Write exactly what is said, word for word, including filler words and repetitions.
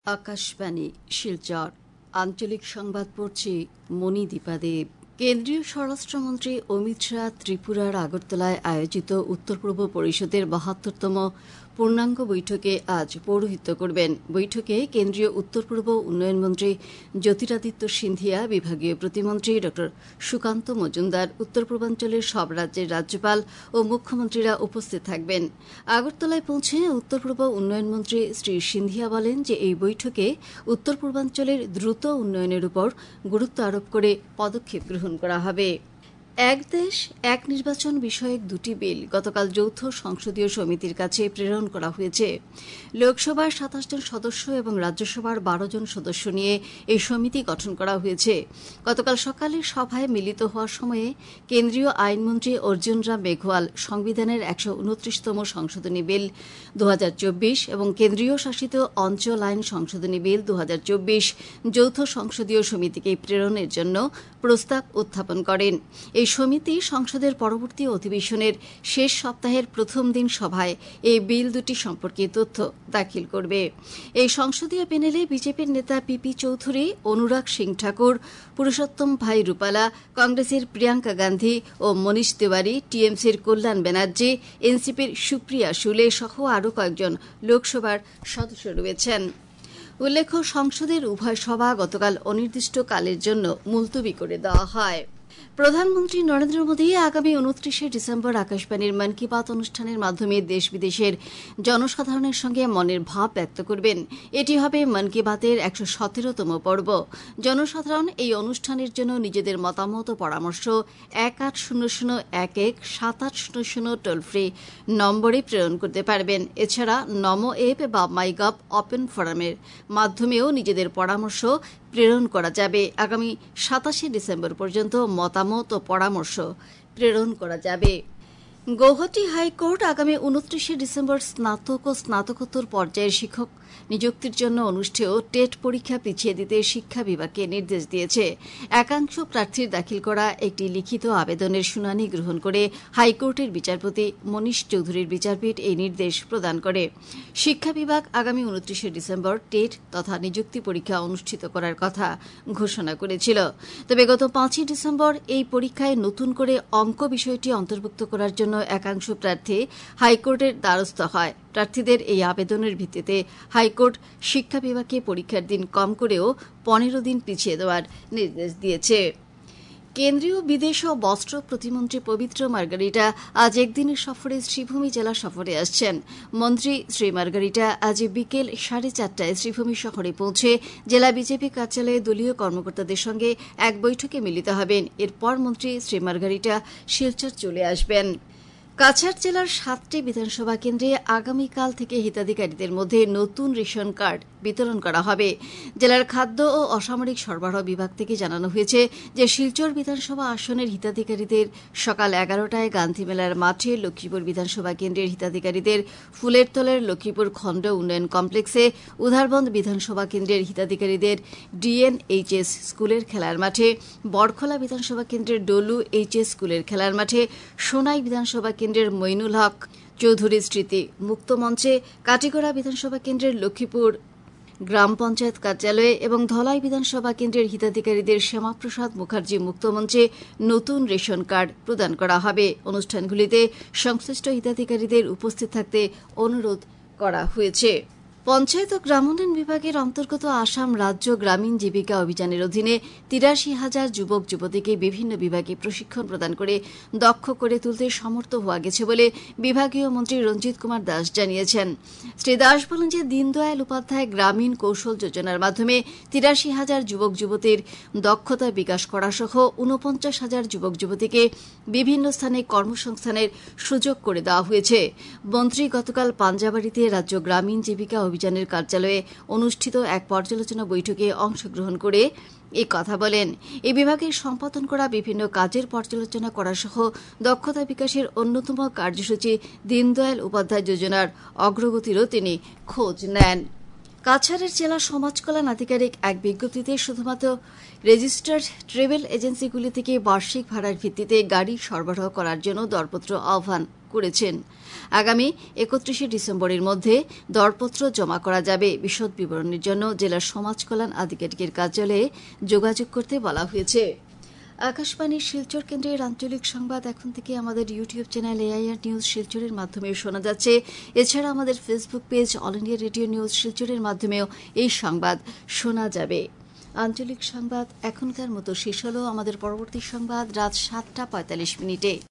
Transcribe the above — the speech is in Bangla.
আকাশবাণী শিলচর আঞ্চলিক সংবাদ পড়ছি মণিদীপা দেব। কেন্দ্রীয় স্বরাষ্ট্রমন্ত্রী অমিত শাহ ত্রিপুরার আগরতলায় আয়োজিত উত্তর পূর্ব পরিষদের বাহাত্তরতম পূর্ণাঙ্গ বৈঠকে আজ পৌরোহিত্য করবেন। বৈঠকে কেন্দ্রীয় উত্তর পূর্ব উন্নয়ন মন্ত্রী জ্যোতিরাদিত্য সিন্ধিয়া, বিভাগীয় প্রতিমন্ত্রী ড সুকান্ত মজুমদার, উত্তর পূর্বাঞ্চলের সব রাজ্যের রাজ্যপাল ও মুখ্যমন্ত্রীরা উপস্থিত থাকবেন। আগরতলায় পৌঁছে উত্তর পূর্ব উন্নয়ন মন্ত্রী শ্রী সিন্ধিয়া বলেন যে এই বৈঠকে উত্তর পূর্বাঞ্চলের দ্রুত উন্নয়নের উপর গুরুত্ব আরোপ করে পদক্ষেপ গ্রহণ করা হবে। এক দেশ এক নির্বাচন বিষয়ক দুটি বিল গতকাল যৌথ সংসদীয় সমিতির কাছে প্রেরণ করা হয়েছে। লোকসভার সাতাশ জন সদস্য এবং রাজ্যসভার বারো জন সদস্য নিয়ে এই সমিতি গঠন করা হয়েছে। গতকাল সকালে সভায় মিলিত হওয়ার সময়ে কেন্দ্রীয় আইনমন্ত্রী অর্জুন রাম মেঘওয়াল সংবিধানের একশো উনত্রিশতম সংশোধনী বিল দু হাজার চব্বিশ এবং কেন্দ্রীয় শাসিত অঞ্চল আইন সংশোধনী বিল দু হাজার চব্বিশ যৌথ সংসদীয় সমিতিকে প্রেরণের জন্য প্রস্তাব উত্থাপন করেন। এই সমিতি সংসদের পরবর্তী অধিবেশনের শেষ সপ্তাহের প্রথম দিন সভায় এই বিল দুটি সম্পর্কে তথ্য দাখিল করবে। এই সংসদীয় প্যানেলে বিজেপির নেতা পিপি চৌধুরী, অনুরাগ সিং ঠাকুর, পুরুষোত্তম ভাই রূপালা, কংগ্রেসের প্রিয়াঙ্কা গান্ধী ও মনীষ তিওয়ারি, টিএমসির কল্যাণ ব্যানার্জি, এনসিপির সুপ্রিয়া শুলে সহ আরও কয়েকজন লোকসভার সদস্য রয়েছেন। উল্লেখ্য, সংসদের উভয় সভা গতকাল অনির্দিষ্টকালের জন্য মুলতবি করে দেওয়া হয়। প্রধানমন্ত্রী নরেন্দ্র মোদী আগামী উনত্রিশে ডিসেম্বর আকাশবাণীর মন কি বাত অনুষ্ঠানের মাধ্যমে দেশ বিদেশের জনসাধারণের সঙ্গে মনের ভাব ব্যক্ত করবেন। এটি হবে মন কি বাতের একশো সতেরোতম পর্ব। জনসাধারণ এই অনুষ্ঠানের জন্য নিজেদের মতামত ও পরামর্শ এক আট শূন্য শূন্য এক এক সাত আট শূন্য শূন্য টোল ফ্রি নম্বরে প্রেরণ করতে পারবেন। এছাড়া নমো অ্যাপ বা মাইগভ ওপেন ফোরামের মাধ্যমেও নিজেদের পরামর্শ প্রেরণ করা যাবে। আগামী সাতাশে ডিসেম্বর পর্যন্ত মতামত ও পরামর্শ প্রেরণ করা যাবে। গৌহাটি হাইকোর্ট আগামী উনত্রিশে ডিসেম্বর স্নাতক ও স্নাতকোত্তর পর্যায়ের শিক্ষক নিযুক্তির জন্য অনুষ্ঠেয় টেট পরীক্ষা পিছিয়ে দিতে শিক্ষা বিভাগকে নির্দেশ দিয়েছে। একাংশ প্রার্থীর দাখিল করা একটি লিখিত আবেদনের শুনানি গ্রহণ করে হাইকোর্টের বিচারপতি মনীষ চৌধুরীর বিচারপীঠ এই নির্দেশ প্রদান করে। শিক্ষা বিভাগ আগামী উনত্রিশে ডিসেম্বর টেট তথা নিযুক্তি পরীক্ষা অনুষ্ঠিত করার কথা ঘোষণা করেছিল। তবে গত পাঁচই ডিসেম্বর এই পরীক্ষায় নতুন করে অঙ্ক বিষয়টি অন্তর্ভুক্ত করার জন্য একাংশ প্রার্থী হাইকোর্টের দ্বারস্থ হয়। প্রার্থীদের এই আবেদনের ভিত্তিতে হাইকোর্ট শিক্ষা বিভাগকে পরীক্ষার দিন কম করেও পনেরো দিন পিছিয়ে দেওয়ার নির্দেশ দিয়েছে। কেন্দ্রীয় বিদেশ ও বস্ত্র প্রতিমন্ত্রী পবিত্র মার্গারিটা আজ একদিনের সফরে শ্রীভূমি জেলা সফরে আসছেন। মন্ত্রী শ্রী মার্গারিটা আজ বিকেল সাড়ে চারটায় শ্রীভূমি শহরে পৌঁছে জেলা বিজেপি কার্যালয়ে দলীয় কর্মকর্তাদের সঙ্গে এক বৈঠকে মিলিত হবেন। এরপর মন্ত্রী শ্রী মার্গারিটা শিলচর চলে আসবেন। কাছাড় জেলার সাতটি বিধানসভা কেন্দ্রে আগামীকাল থেকে হিতাধিকারীদের মধ্যে নতুন রেশন কার্ড বিতরণ করা হবে। জেলার খাদ্য ও অসামরিক সরবরাহ বিভাগ থেকে জানানো হয়েছে যে শিলচর বিধানসভা আসনের হিতাধিকারীদের সকাল এগারোটায় গান্ধী মেলার মাঠে, লক্ষ্মীপুর বিধানসভা কেন্দ্রের হিতাধিকারীদের ফুলেরতলের লক্ষ্মীপুর খণ্ড উন্নয়ন কমপ্লেক্সে, উধারবন্দ বিধানসভা কেন্দ্রের হিতাধিকারীদের ডিএনএইচএস স্কুলের খেলার মাঠে, বড়খলা বিধানসভা কেন্দ্রের ডলু এইচএস স্কুলের খেলার মাঠে, সোনাই বিধানসভা কেন্দ্রের মইনুল হক চৌধুরী স্মৃতি মুক্ত মঞ্চে, কাটিগড়া বিধানসভা কেন্দ্রের লক্ষ্মীপুর গ্রাম পঞ্চায়েত কার্যালয়ে এবং ধলাই বিধানসভা কেন্দ্রের হিতাধিকারীদের শ্যামাপ্রসাদ মুখার্জি মুক্ত মঞ্চে নতুন রেশন কার্ড প্রদান করা হবে। অনুষ্ঠানগুলিতে সংশ্লিষ্ট হিতাধিকারীদের উপস্থিত থাকতে অনুরোধ করা হয়েছে। পঞ্চায়েত ও গ্রামোন্নয়ন বিভাগের অন্তর্গত আসাম রাজ্য গ্রামীণ জীবিকা অভিযানের অধীনে তিরাশি হাজার যুবক যুবতীকে বিভিন্ন বিভাগে প্রশিক্ষণ প্রদান করে দক্ষ করে তুলতে সমর্থ হওয়া গেছে বলে বিভাগীয় মন্ত্রী রঞ্জিত কুমার দাস জানিয়েছেন। শ্রী দাস বলেন যে দীনদয়াল উপাধ্যায় গ্রামীণ কৌশল যোজনার মাধ্যমে তিরাশি হাজার যুবক যুবতীর দক্ষতা বিকাশ করা সহ ঊনপঞ্চাশ হাজার যুবক যুবতীকে বিভিন্ন স্থানে কর্মসংস্থানের সুযোগ করে দেওয়া হয়েছে। মন্ত্রী গতকাল পাঞ্জাবাড়িতে রাজ্য গ্রামীণ জীবিকা অভিযানের কার্যালয়ে অনুষ্ঠিত এক পর্যালোচনা বৈঠকে অংশগ্রহণ করে এই কথা বলেন। এই বিভাগের সম্পাদন করা বিভিন্ন কাজের পর্যালোচনা করা সহ দক্ষতা বিকাশের অন্যতম কার্যসূচি দীনদয়াল উপাধ্যায় যোজনার অগ্রগতিরও তিনি খোঁজ নেন। কাছাড়ের জেলা সমাজ কল্যাণ আধিকারিক এক বিজ্ঞপ্তিতে শুধুমাত্র রেজিস্টার্ড ট্রাভেল এজেন্সিগুলি থেকে বার্ষিক ভাড়ার ভিত্তিতে গাড়ি সরবরাহ করার জন্য দরপত্র আহ্বান করেছেন। আগামী একত্রিশে ডিসেম্বরের মধ্যে দরপত্র জমা করা যাবে। বিশদ বিবরণের জন্য জেলার সমাজ কল্যাণ আধিকারিকের কার্যালয়ে যোগাযোগ করতে বলা হয়েছে। আকাশবাণীর শিলচর কেন্দ্রের আঞ্চলিক সংবাদ এখন থেকে আমাদের ইউটিউব চ্যানেল এআইআর নিউজ শিলচরের মাধ্যমে শোনা যাচ্ছে। এছাড়া আমাদের Facebook page all India radio news শিলচরের মাধ্যমেও এই সংবাদ শোনা যাবে। আঞ্চলিক সংবাদ এখনকার মতো শেষ হলো। আমাদের পরবর্তী সংবাদ রাত সাতটা পঁয়তাল্লিশ মিনিটে।